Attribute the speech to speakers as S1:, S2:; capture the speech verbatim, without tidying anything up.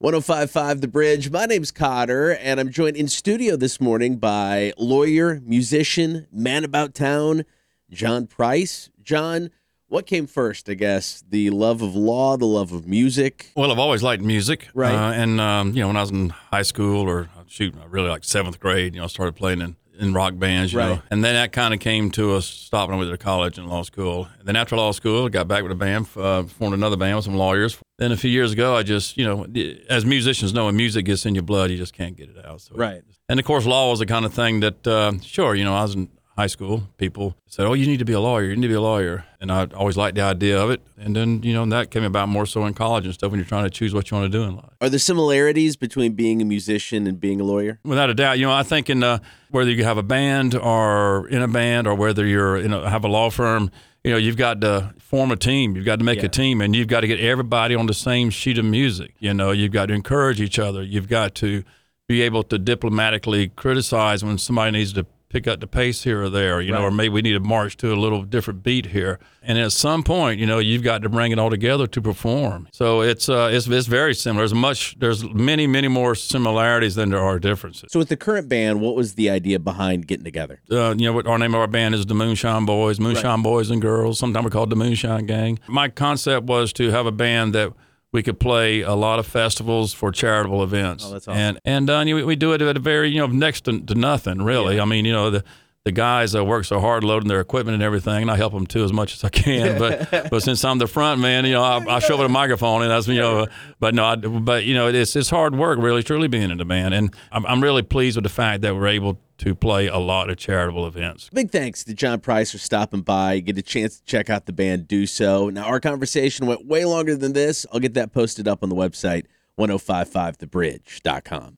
S1: one oh five point five The Bridge. My name's Cotter, and I'm joined in studio this morning by lawyer, musician, man about town, John Price. John, what came first, I guess? The love of law, the love of music?
S2: Well, I've always liked music.
S1: Right.
S2: Uh, and, um, you know, when I was in high school or, shoot, really like seventh grade, you know, I started playing in, in rock bands, you
S1: Right.
S2: know. And then that kind of came to us stopping with to college and law school. And then after law school, I got back with a band, uh, formed another band with some lawyers. Then a few years ago, I just, you know, as musicians know, when music gets in your blood, you just can't get it out. So,
S1: Right.
S2: And, of course, law was the kind of thing that, uh, sure, you know, I was in high school, people said, oh, you need to be a lawyer, you need to be a lawyer. And I always liked the idea of it. And then, you know, that came about more so in college and stuff when you're trying to choose what you want to do in life.
S1: Are there similarities between being a musician and being a lawyer?
S2: Without a doubt. You know, I think in uh, whether you have a band or in a band or whether you're, you know, have a law firm, you know, you've got to form a team. You've got to make
S1: Yeah.
S2: a team, and you've got to get everybody on the same sheet of music. You know, you've got to encourage each other. You've got to be able to diplomatically criticize when somebody needs to pick up the pace here or there, you know,
S1: Right.
S2: or maybe we need to march to a little different beat here. And at some point, you know, you've got to bring it all together to perform. So it's uh, it's, it's very similar. There's much, there's many, many more similarities than there are differences.
S1: So with the current band, what was the idea behind getting together?
S2: Uh, you know, what our name of our band is the Moonshine Boys, Moonshine
S1: Right.
S2: Boys and Girls. Sometimes we're called the Moonshine Gang. My concept was to have a band that we could play a lot of festivals for charitable events.
S1: Oh, that's awesome.
S2: And and uh, you know, we do it at a very, you know, next to, to nothing, really.
S1: Yeah.
S2: I mean, you know, the the guys that work so hard loading their equipment and everything, and I help them too as much as I can. But but since I'm the front man, you know, I, I show up with a microphone, and that's, you know, but no, I, but you know, it's it's hard work, really, truly being in the band, and I'm I'm really pleased with the fact that we're able to play a lot of charitable events.
S1: Big thanks to John Price for stopping by. Get a chance to check out the band, do so. Now, our conversation went way longer than this. I'll get that posted up on the website, ten fifty-five the bridge dot com.